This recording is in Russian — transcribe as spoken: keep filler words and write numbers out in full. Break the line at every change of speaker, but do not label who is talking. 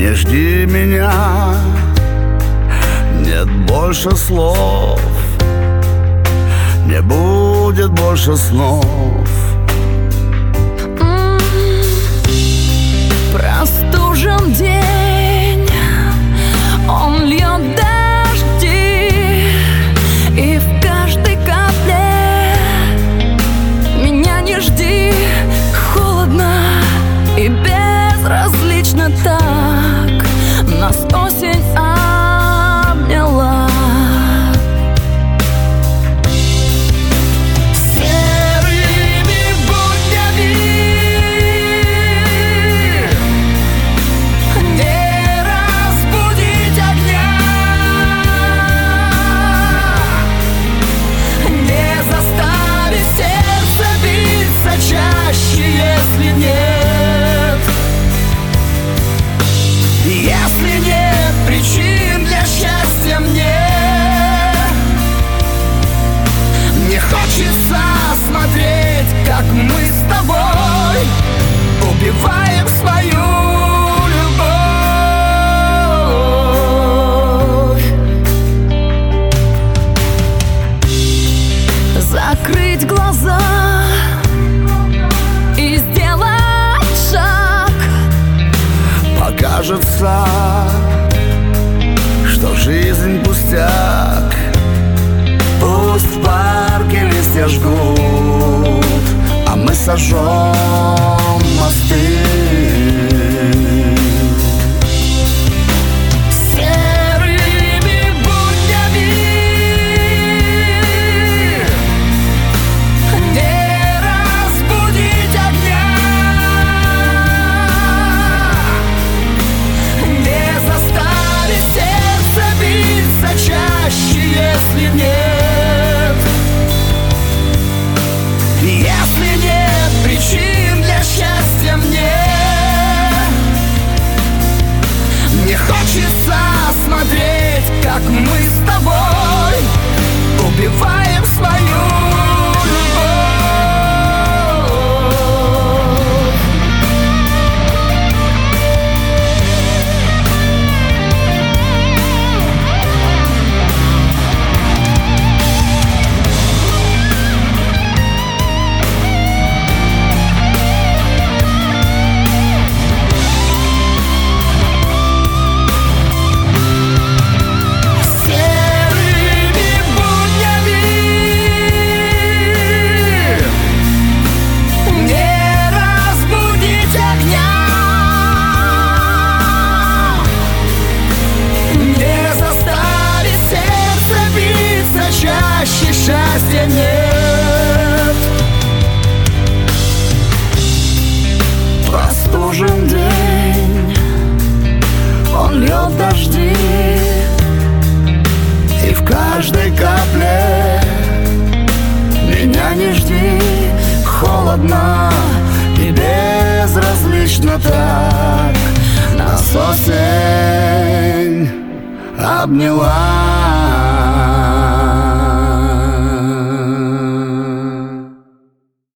Не жди меня, нет больше слов, не будет больше снов.
Простужен день, он льет дожди, и в каждой капле меня не жди. Холодно и безразлично так нас осень обняла. Если нет, если нет причин для счастья мне, мне хочется смотреть, как мы с тобой убиваем свою любовь. Закрыть глаза и сделать шаг.
Покажется, что жизнь пустяк. Пусть в парке листья жгут, а мы сожжем мосты. Если нет, если нет причин для счастья мне, мне хочется смотреть, как мы с тобой убиваем свою счастья нет. Простужен день, он льет дожди, и в каждой капле меня не жди. Холодно и безразлично так нас осень обняла.